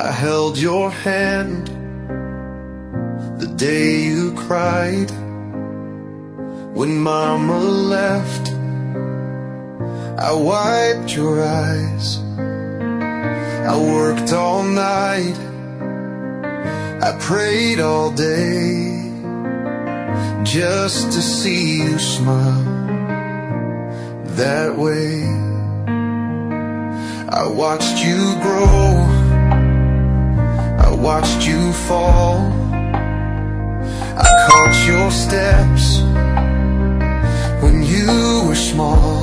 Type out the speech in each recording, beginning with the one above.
I held your hand the day you cried. When mama left, I wiped your eyes. I worked all night, I prayed all day, just to see you smile that way. I watched you grow, I watched you fall. I caught your steps when you were small.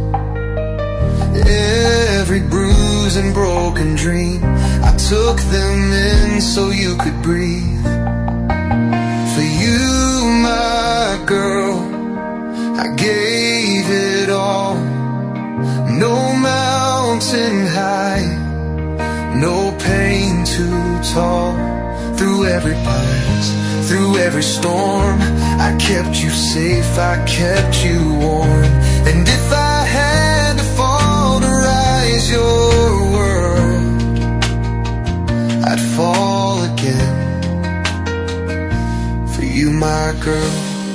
Every bruise and broken dream, I took them in so you could breathe. For you, my girl, I gave it all. No mountain high, no pain too tall. Through every pass, through every storm, I kept you safe, I kept you warm. And if I had to fall to rise your world, I'd fall again for you, my girl.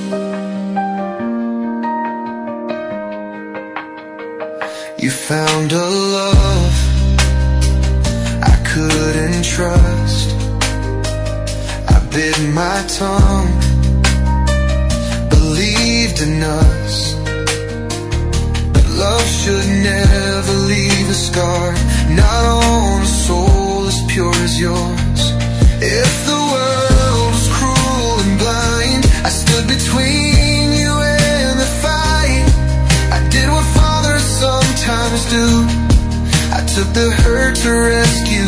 You found a love I couldn't trust. I bit my tongue, believed in us, but love should never leave a scar, not on a soul as pure as yours. If the world was cruel and blind, I stood between you and the fight. I did what fathers sometimes do, I took the hurt to rescue